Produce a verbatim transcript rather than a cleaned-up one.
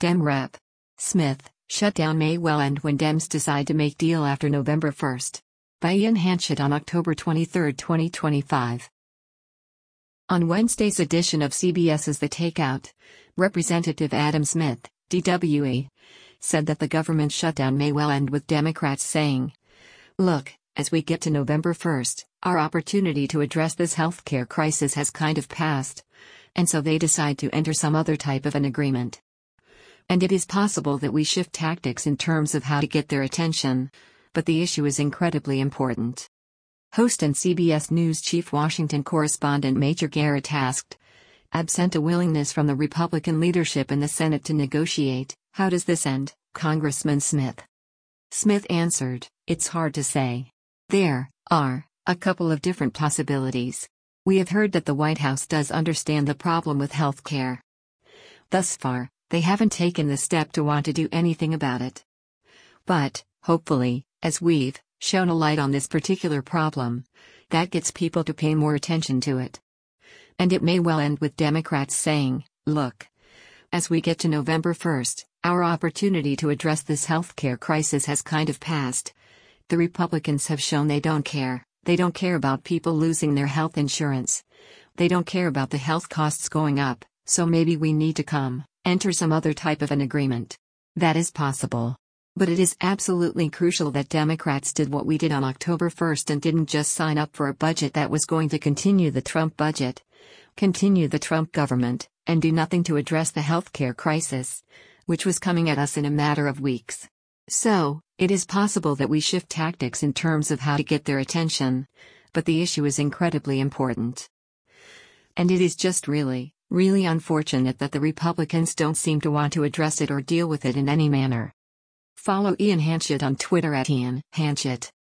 Dem Rep. Smith, shutdown may well end when Dems decide to make deal after November first. By Ian Hanchett on October twenty-third, twenty twenty-five. On Wednesday's edition of CBS's The Takeout, Representative Adam Smith, D W E, said that the government shutdown may well end with Democrats saying, "Look, as we get to November first, our opportunity to address this healthcare crisis has kind of passed, and so they decide to enter some other type of an agreement. And it is possible that we shift tactics in terms of how to get their attention, but the issue is incredibly important." Host and C B S News chief Washington correspondent Major Garrett asked, absent a willingness from the Republican leadership in the Senate to negotiate, "How does this end, Congressman Smith?" Smith answered, "It's hard to say. There are a couple of different possibilities. We have heard that the White House does understand the problem with health care. Thus far, they haven't taken the step to want to do anything about it. But, hopefully, as we've shown a light on this particular problem, that gets people to pay more attention to it. And it may well end with Democrats saying, look, as we get to November first, our opportunity to address this healthcare crisis has kind of passed. The Republicans have shown they don't care. They don't care about people losing their health insurance. They don't care about the health costs going up, so maybe we need to come, enter some other type of an agreement." That is possible. But it is absolutely crucial that Democrats did what we did on October first and didn't just sign up for a budget that was going to continue the Trump budget, continue the Trump government, and do nothing to address the healthcare crisis, which was coming at us in a matter of weeks. So, it is possible that we shift tactics in terms of how to get their attention, but the issue is incredibly important. And it is just really, really unfortunate that the Republicans don't seem to want to address it or deal with it in any manner. Follow Ian Hanchett on Twitter at Ian Hanchett.